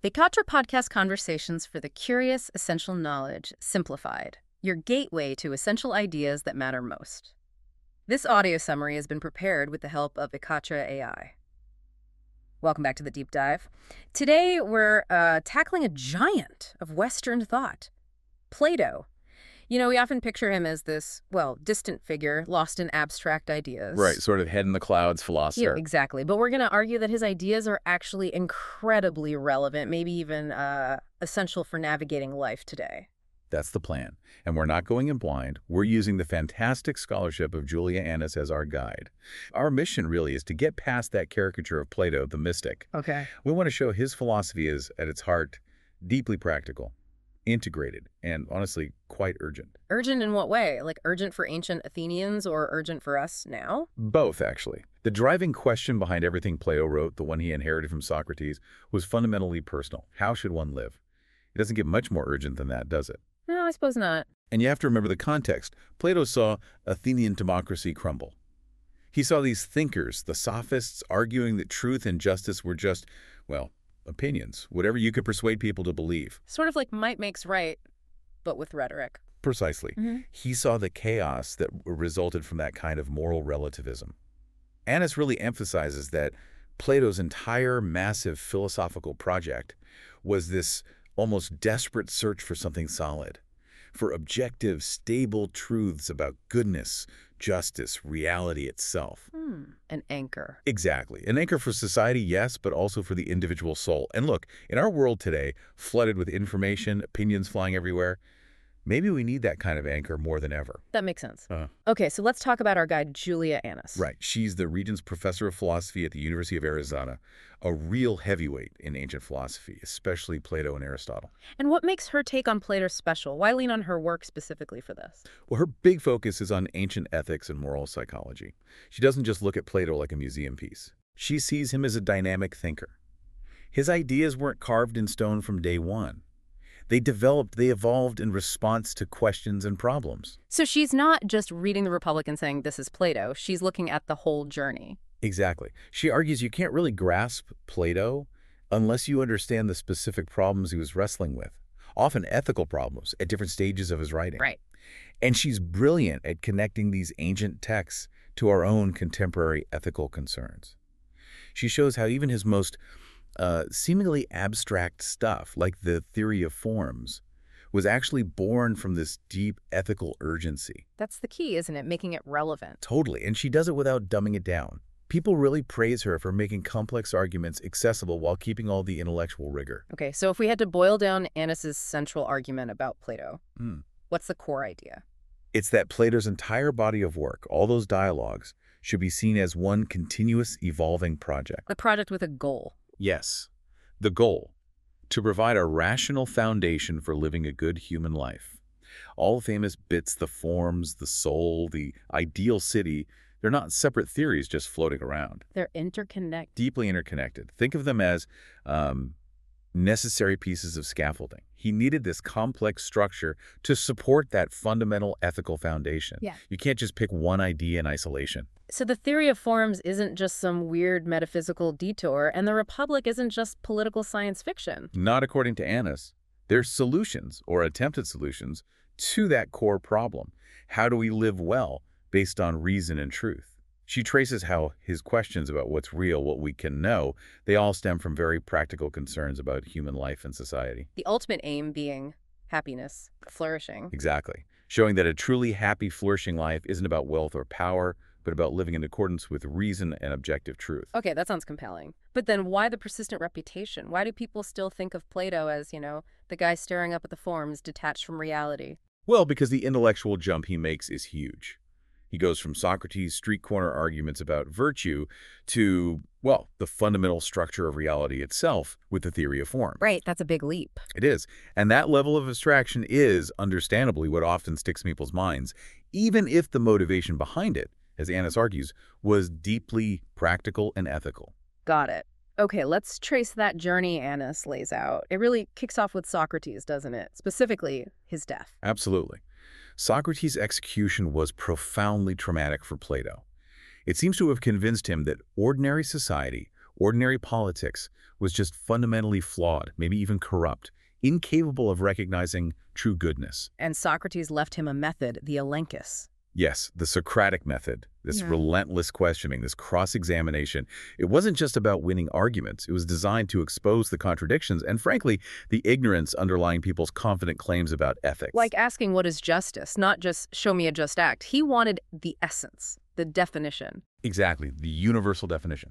Vekatra Podcast Conversations for the Curious Essential Knowledge Simplified, your gateway to essential ideas that matter most. This audio summary has been prepared with the help of Vekatra AI. Welcome back to the Deep Dive. Today we're tackling a giant of Western thought, Plato. You know, we often picture him as this, distant figure, lost in abstract ideas. Right, sort of head in the clouds philosopher. Yeah, exactly. But we're going to argue that his ideas are actually incredibly relevant, maybe even essential for navigating life today. That's the plan. And we're not going in blind. We're using the fantastic scholarship of Julia Annis as our guide. Our mission really is to get past that caricature of Plato, the mystic. Okay. We want to show his philosophy is, at its heart, deeply practical, integrated, and honestly, quite urgent. Urgent in what way? Like urgent for ancient Athenians or urgent for us now? Both, actually. The driving question behind everything Plato wrote, the one he inherited from Socrates, was fundamentally personal. How should one live? It doesn't get much more urgent than that, does it? No, I suppose not. And you have to remember the context. Plato saw Athenian democracy crumble. He saw these thinkers, the sophists, arguing that truth and justice were just, opinions, whatever you could persuade people to believe. Sort of like might makes right, but with rhetoric. Precisely. He saw the chaos that resulted from that kind of moral relativism. Annis really emphasizes that Plato's entire massive philosophical project was this almost desperate search for something solid, for objective, stable truths about goodness, justice, reality itself. An anchor. Exactly. An anchor for society, yes, but also for the individual soul. And look, in our world today, flooded with information, opinions flying everywhere, maybe we need that kind of anchor more than ever. That makes sense. Okay, so let's talk about our guide, Julia Annis. Right. She's the Regents Professor of Philosophy at the University of Arizona, a real heavyweight in ancient philosophy, especially Plato and Aristotle. And what makes her take on Plato special? Why lean on her work specifically for this? Well, her big focus is on ancient ethics and moral psychology. She doesn't just look at Plato like a museum piece. She sees him as a dynamic thinker. His ideas weren't carved in stone from day one. They evolved in response to questions and problems. So she's not just reading the Republic and saying, this is Plato. She's looking at the whole journey. Exactly. She argues you can't really grasp Plato unless you understand the specific problems he was wrestling with, often ethical problems at different stages of his writing. Right. And she's brilliant at connecting these ancient texts to our own contemporary ethical concerns. She shows how even his most seemingly abstract stuff, like the theory of forms, was actually born from this deep ethical urgency. That's the key, isn't it? Making it relevant. Totally. And she does it without dumbing it down. People really praise her for making complex arguments accessible while keeping all the intellectual rigor. Okay, so if we had to boil down Annis's central argument about Plato, what's the core idea? It's that Plato's entire body of work, all those dialogues, should be seen as one continuous, evolving project. The project with a goal. Yes, the goal, to provide a rational foundation for living a good human life. All famous bits, the forms, the soul, the ideal city, they're not separate theories just floating around. They're interconnected. Deeply interconnected. Think of them as necessary pieces of scaffolding. He needed this complex structure to support that fundamental ethical foundation. Yeah. You can't just pick one idea in isolation. So the theory of forms isn't just some weird metaphysical detour, and the Republic isn't just political science fiction. Not according to Annis. There's solutions, or attempted solutions, to that core problem. How do we live well based on reason and truth? She traces how his questions about what's real, what we can know, they all stem from very practical concerns about human life and society. The ultimate aim being happiness, flourishing. Exactly. Showing that a truly happy, flourishing life isn't about wealth or power, but about living in accordance with reason and objective truth. Okay, that sounds compelling. But then why the persistent reputation? Why do people still think of Plato as, the guy staring up at the forms, detached from reality? Well, because the intellectual jump he makes is huge. He goes from Socrates' street corner arguments about virtue to, the fundamental structure of reality itself with the theory of form. Right, that's a big leap. It is. And that level of abstraction is, understandably, what often sticks in people's minds, even if the motivation behind it, as Annis argues, was deeply practical and ethical. Got it. Okay, let's trace that journey Annis lays out. It really kicks off with Socrates, doesn't it? Specifically, his death. Absolutely. Socrates' execution was profoundly traumatic for Plato. It seems to have convinced him that ordinary society Ordinary politics was just fundamentally flawed, maybe even corrupt, incapable of recognizing true goodness. And Socrates left him a method, the elenchus. Yes, the Socratic method, this Yeah. relentless questioning, this cross-examination, it wasn't just about winning arguments. It was designed to expose the contradictions and, frankly, the ignorance underlying people's confident claims about ethics. Like asking what is justice, not just show me a just act. He wanted the essence, the definition. Exactly, the universal definition.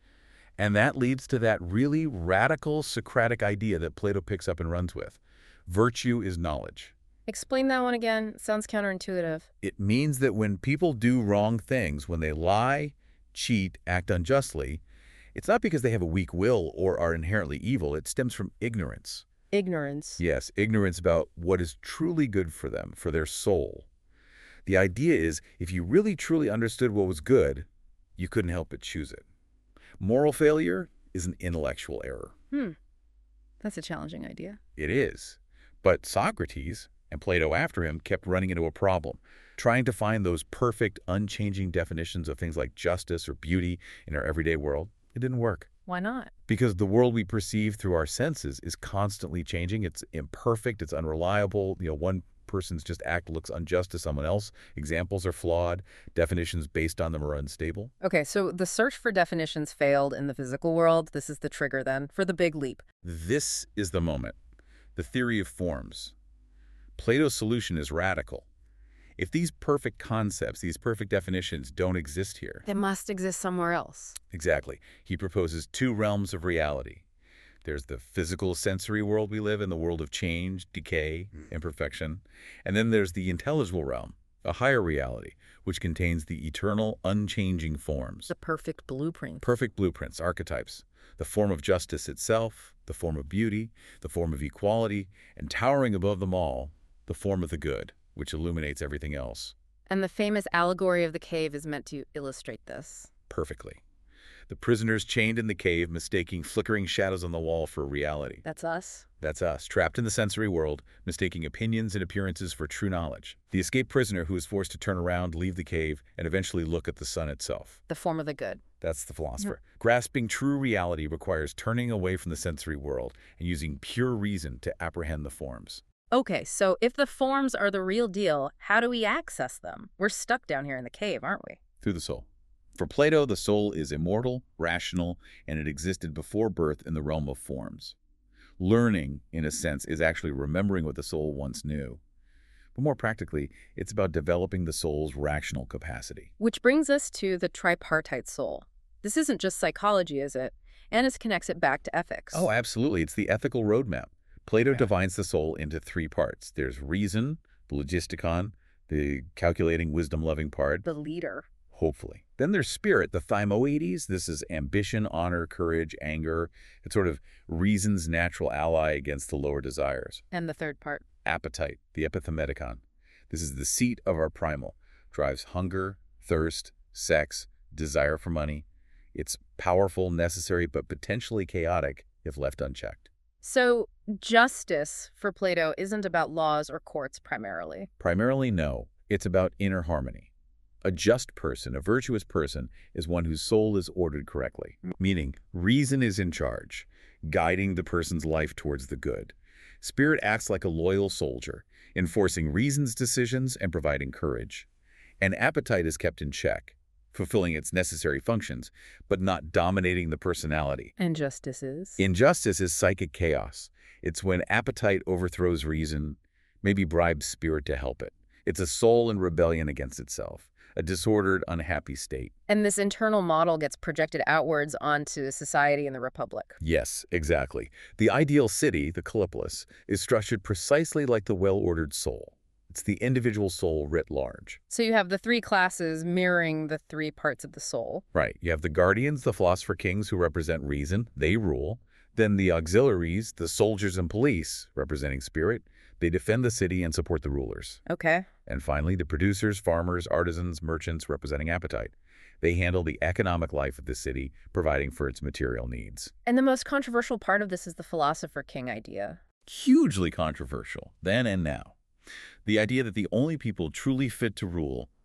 And that leads to that really radical Socratic idea that Plato picks up and runs with. Virtue is knowledge. Explain that one again. Sounds counterintuitive. It means that when people do wrong things, when they lie, cheat, act unjustly, it's not because they have a weak will or are inherently evil. It stems from ignorance. Ignorance. Yes, ignorance about what is truly good for them, for their soul. The idea is, if you really truly understood what was good, you couldn't help but choose it. Moral failure is an intellectual error. That's a challenging idea. It is. But Socrates, and Plato after him, kept running into a problem, trying to find those perfect, unchanging definitions of things like justice or beauty in our everyday world. It didn't work. Why not? Because the world we perceive through our senses is constantly changing. It's imperfect. It's unreliable. One person's just act looks unjust to someone else. Examples are flawed. Definitions based on them are unstable. Okay, so the search for definitions failed in the physical world. This is the trigger, then, for the big leap. This is the moment. The theory of forms. Plato's solution is radical. If these perfect concepts, these perfect definitions don't exist here. They must exist somewhere else. Exactly. He proposes two realms of reality. There's the physical sensory world we live in, the world of change, decay, imperfection. And then there's the intelligible realm, a higher reality, which contains the eternal, unchanging forms. The perfect blueprint. Perfect blueprints, archetypes. The form of justice itself, the form of beauty, the form of equality, and towering above them all, the form of the good, which illuminates everything else. And the famous allegory of the cave is meant to illustrate this. Perfectly. The prisoners chained in the cave, mistaking flickering shadows on the wall for reality. That's us. That's us, trapped in the sensory world, mistaking opinions and appearances for true knowledge. The escaped prisoner who is forced to turn around, leave the cave, and eventually look at the sun itself. The form of the good. That's the philosopher. Grasping true reality requires turning away from the sensory world and using pure reason to apprehend the forms. Okay, so if the forms are the real deal, how do we access them? We're stuck down here in the cave, aren't we? Through the soul. For Plato, the soul is immortal, rational, and it existed before birth in the realm of forms. Learning, in a sense, is actually remembering what the soul once knew. But more practically, it's about developing the soul's rational capacity. Which brings us to the tripartite soul. This isn't just psychology, is it? Annis connects it back to ethics. Oh, absolutely. It's the ethical roadmap. Plato divides the soul into three parts. There's reason, the logistikon, the calculating, wisdom-loving part. The leader. Hopefully. Then there's spirit, the thymoides. This is ambition, honor, courage, anger. It's sort of reason's natural ally against the lower desires. And the third part. Appetite, the epithemedikon. This is the seat of our primal. Drives hunger, thirst, sex, desire for money. It's powerful, necessary, but potentially chaotic if left unchecked. So justice for Plato isn't about laws or courts primarily. Primarily, no. It's about inner harmony. A just person, a virtuous person, is one whose soul is ordered correctly, meaning reason is in charge, guiding the person's life towards the good. Spirit acts like a loyal soldier, enforcing reason's decisions and providing courage. And appetite is kept in check, fulfilling its necessary functions, but not dominating the personality. And justice is? Injustice is psychic chaos. It's when appetite overthrows reason, maybe bribes spirit to help it. It's a soul in rebellion against itself, a disordered, unhappy state. And this internal model gets projected outwards onto society and the Republic. Yes, exactly. The ideal city, the Kallipolis, is structured precisely like the well-ordered soul. It's the individual soul writ large. So you have the three classes mirroring the three parts of the soul. Right. You have the guardians, the philosopher kings who represent reason. They rule. Then the auxiliaries, the soldiers and police, representing spirit. They defend the city and support the rulers. Okay. And finally, the producers, farmers, artisans, merchants, representing appetite. They handle the economic life of the city, providing for its material needs. And the most controversial part of this is the philosopher king idea. Hugely controversial, then and now. The idea that the only people truly fit to rule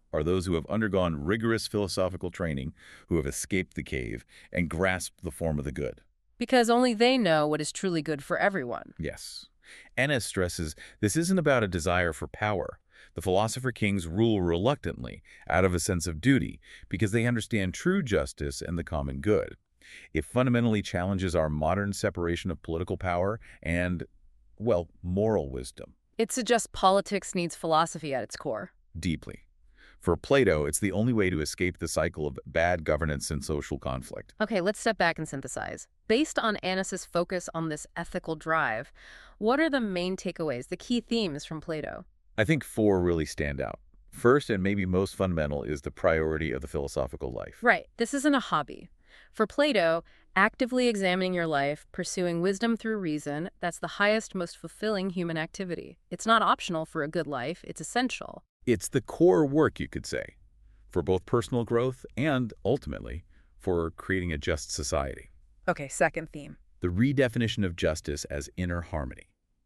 are those who have undergone rigorous philosophical training, who have escaped the cave and grasped the form of the good. Because only they know what is truly good for everyone. Yes. Ennis stresses this isn't about a desire for power. The philosopher kings rule reluctantly, out of a sense of duty, because they understand true justice and the common good. It fundamentally challenges our modern separation of political power and, well, moral wisdom. It suggests politics needs philosophy at its core. Deeply. For Plato, it's the only way to escape the cycle of bad governance and social conflict. Okay, let's step back and synthesize. Based on Annis's focus on this ethical drive, what are the main takeaways, the key themes from Plato? I think four really stand out. First, and maybe most fundamental, is the priority of the philosophical life. Right, this isn't a hobby. For Plato, actively examining your life, pursuing wisdom through reason, that's the highest, most fulfilling human activity. It's not optional for a good life, it's essential. It's the core work, you could say, for both personal growth and, ultimately, for creating a just society. Okay, second theme. The redefinition of justice as inner harmony.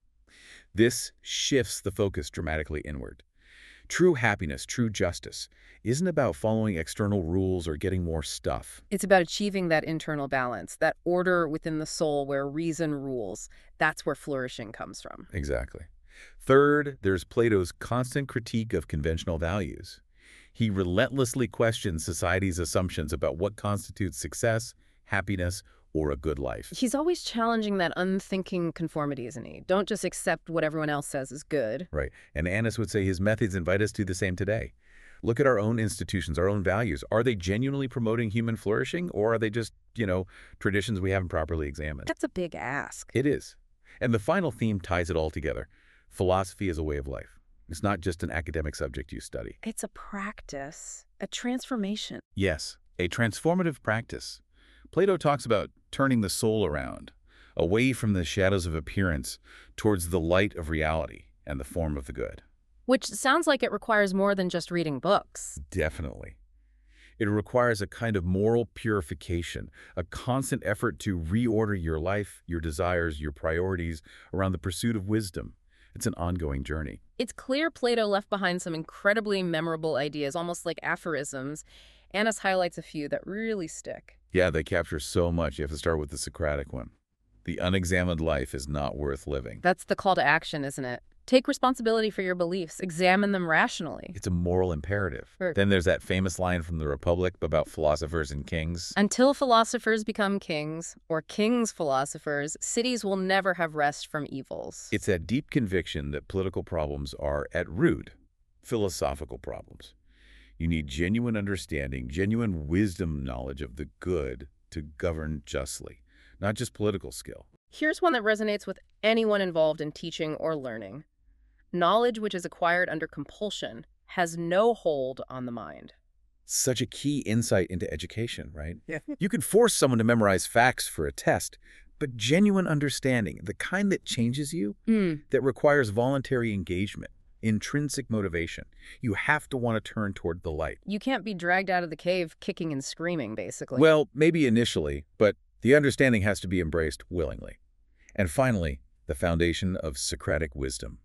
This shifts the focus dramatically inward. True happiness, true justice, isn't about following external rules or getting more stuff. It's about achieving that internal balance, that order within the soul where reason rules. That's where flourishing comes from. Exactly. Third, there's Plato's constant critique of conventional values. He relentlessly questions society's assumptions about what constitutes success, happiness, or a good life. He's always challenging that unthinking conformity, isn't he? Don't just accept what everyone else says is good. Right. And Annis would say his methods invite us to do the same today. Look at our own institutions, our own values. Are they genuinely promoting human flourishing, or are they just, traditions we haven't properly examined? That's a big ask. It is. And the final theme ties it all together. Philosophy is a way of life. It's not just an academic subject you study. It's a practice, a transformation. Yes, a transformative practice. Plato talks about turning the soul around, away from the shadows of appearance towards the light of reality and the form of the good. Which sounds like it requires more than just reading books. Definitely. It requires a kind of moral purification, a constant effort to reorder your life, your desires, your priorities around the pursuit of wisdom. It's an ongoing journey. It's clear Plato left behind some incredibly memorable ideas, almost like aphorisms. Annis highlights a few that really stick. Yeah, they capture so much. You have to start with the Socratic one. The unexamined life is not worth living. That's the call to action, isn't it? Take responsibility for your beliefs. Examine them rationally. It's a moral imperative. Sure. Then there's that famous line from the Republic about philosophers and kings. Until philosophers become kings, or kings philosophers, cities will never have rest from evils. It's that deep conviction that political problems are, at root, philosophical problems. You need genuine understanding, genuine wisdom knowledge of the good to govern justly, not just political skill. Here's one that resonates with anyone involved in teaching or learning. Knowledge which is acquired under compulsion has no hold on the mind. Such a key insight into education, right? Yeah. You could force someone to memorize facts for a test, but genuine understanding, the kind that changes you, that requires voluntary engagement, intrinsic motivation, you have to want to turn toward the light. You can't be dragged out of the cave kicking and screaming, basically. Well, maybe initially, but the understanding has to be embraced willingly. And finally, the foundation of Socratic wisdom.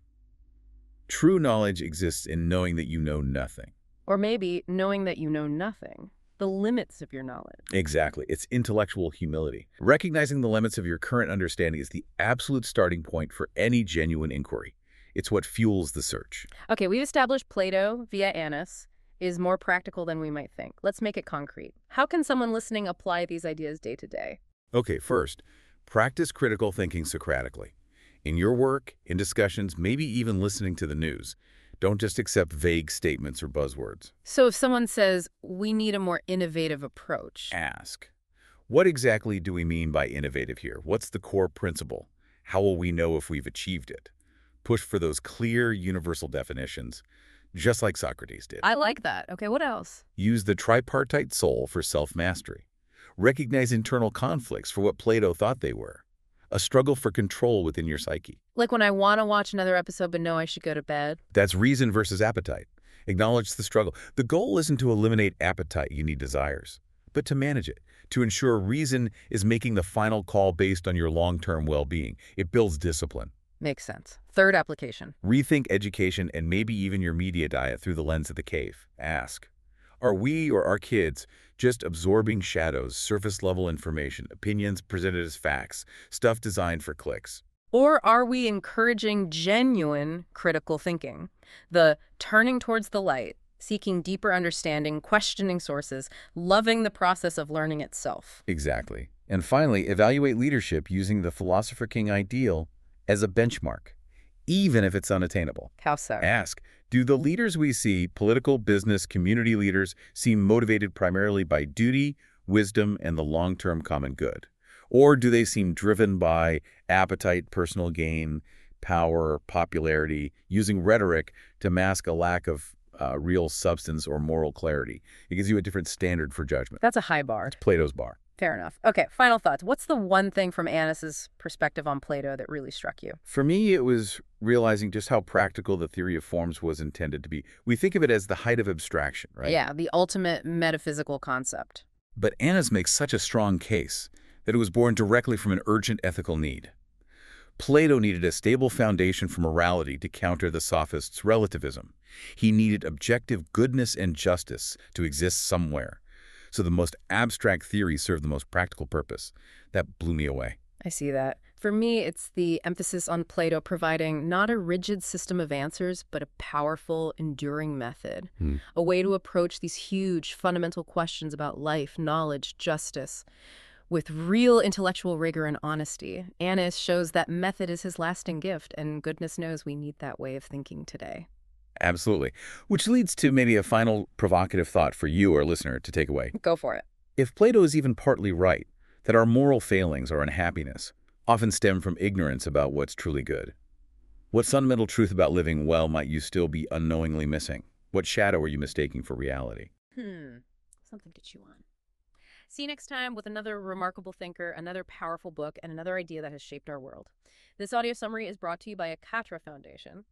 True knowledge exists in knowing that you know nothing. Or maybe knowing that you know nothing, the limits of your knowledge. Exactly. It's intellectual humility. Recognizing the limits of your current understanding is the absolute starting point for any genuine inquiry. It's what fuels the search. Okay, we've established Plato via Annis is more practical than we might think. Let's make it concrete. How can someone listening apply these ideas day to day? Okay, first, practice critical thinking Socratically. In your work, in discussions, maybe even listening to the news, don't just accept vague statements or buzzwords. So if someone says, we need a more innovative approach. Ask, what exactly do we mean by innovative here? What's the core principle? How will we know if we've achieved it? Push for those clear, universal definitions, just like Socrates did. I like that. Okay, what else? Use the tripartite soul for self-mastery. Recognize internal conflicts for what Plato thought they were. A struggle for control within your psyche. Like when I want to watch another episode but know I should go to bed. That's reason versus appetite. Acknowledge the struggle. The goal isn't to eliminate appetite, you need desires, but to manage it, to ensure reason is making the final call based on your long-term well-being. It builds discipline. Makes sense. Third application. Rethink education and maybe even your media diet through the lens of the cave. Ask, are we or our kids just absorbing shadows, surface-level information, opinions presented as facts, stuff designed for clicks? Or are we encouraging genuine critical thinking? The turning towards the light, seeking deeper understanding, questioning sources, loving the process of learning itself. Exactly. And finally, evaluate leadership using the Philosopher King ideal as a benchmark, even if it's unattainable. How so? Ask, do the leaders we see, political, business, community leaders, seem motivated primarily by duty, wisdom, and the long-term common good? Or do they seem driven by appetite, personal gain, power, popularity, using rhetoric to mask a lack of real substance or moral clarity? It gives you a different standard for judgment. That's a high bar. Plato's bar. Fair enough. Okay, final thoughts. What's the one thing from Annis's perspective on Plato that really struck you? For me, it was realizing just how practical the theory of forms was intended to be. We think of it as the height of abstraction, right? Yeah, the ultimate metaphysical concept. But Annis makes such a strong case that it was born directly from an urgent ethical need. Plato needed a stable foundation for morality to counter the sophists' relativism. He needed objective goodness and justice to exist somewhere. So the most abstract theory served the most practical purpose. That blew me away. I see that. For me, it's the emphasis on Plato providing not a rigid system of answers, but a powerful, enduring method. A way to approach these huge, fundamental questions about life, knowledge, justice, with real intellectual rigor and honesty. Annis shows that method is his lasting gift, and goodness knows we need that way of thinking today. Absolutely. Which leads to maybe a final provocative thought for you, our listener, to take away. Go for it. If Plato is even partly right, that our moral failings or unhappiness often stem from ignorance about what's truly good, what fundamental truth about living well might you still be unknowingly missing? What shadow are you mistaking for reality? Something to chew on. See you next time with another remarkable thinker, another powerful book, and another idea that has shaped our world. This audio summary is brought to you by Ekatra Foundation.